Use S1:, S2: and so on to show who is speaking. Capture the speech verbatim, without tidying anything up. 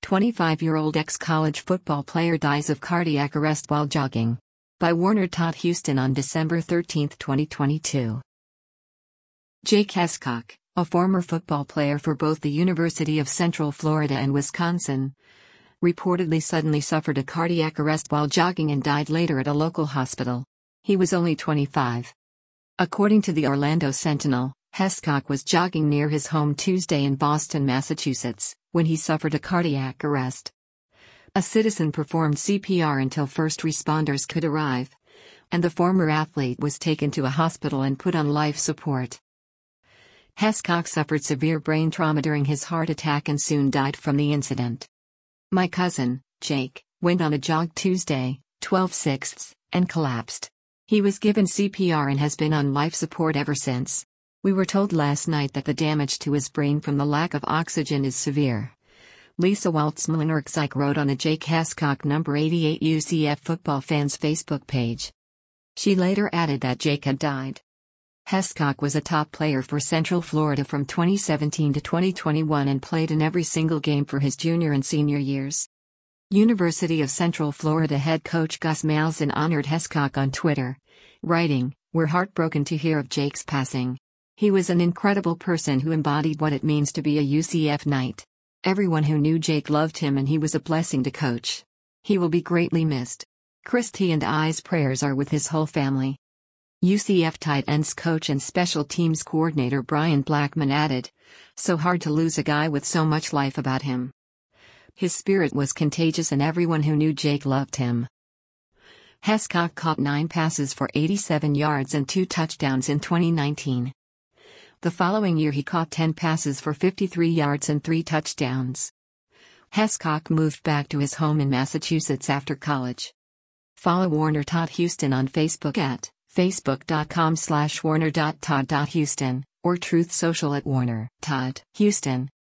S1: twenty-five-year-old ex-college football player dies of cardiac arrest while jogging. By Warner Todd Houston on December thirteenth, twenty twenty-two. Jake Hescock, a former football player for both the University of Central Florida and Wisconsin, reportedly suddenly suffered a cardiac arrest while jogging and died later at a local hospital. He was only twenty-five. According to the Orlando Sentinel, Hescock was jogging near his home Tuesday in Boston, Massachusetts, when he suffered a cardiac arrest. A citizen performed C P R until first responders could arrive, and the former athlete was taken to a hospital and put on life support. Hescock suffered severe brain trauma during his heart attack and soon died from the incident. My cousin, Jake, went on a jog Tuesday, twelve six, and collapsed. He was given C P R and has been on life support ever since. We were told last night that the damage to his brain from the lack of oxygen is severe. Lisa Waltz-Mlinar wrote on the Jake Hescock number eighty-eight U C F football fans Facebook page. She later added that Jake had died. Hescock was a top player for Central Florida from twenty seventeen to twenty twenty-one and played in every single game for his junior and senior years. University of Central Florida head coach Gus Malzahn honored Hescock on Twitter, writing, "We're heartbroken to hear of Jake's passing. He was an incredible person who embodied what it means to be a U C F Knight. Everyone who knew Jake loved him and he was a blessing to coach. He will be greatly missed. Christy and I's prayers are with his whole family." U C F tight ends coach and special teams coordinator Brian Blackman added, "So hard to lose a guy with so much life about him. His spirit was contagious and everyone who knew Jake loved him." Hescock caught nine passes for eighty-seven yards and two touchdowns in twenty nineteen. The following year he caught ten passes for fifty-three yards and three touchdowns. Hescock moved back to his home in Massachusetts after college. Follow Warner Todd Houston on Facebook at facebook.com slash warner.todd.houston or Truth Social at Warner Todd Houston.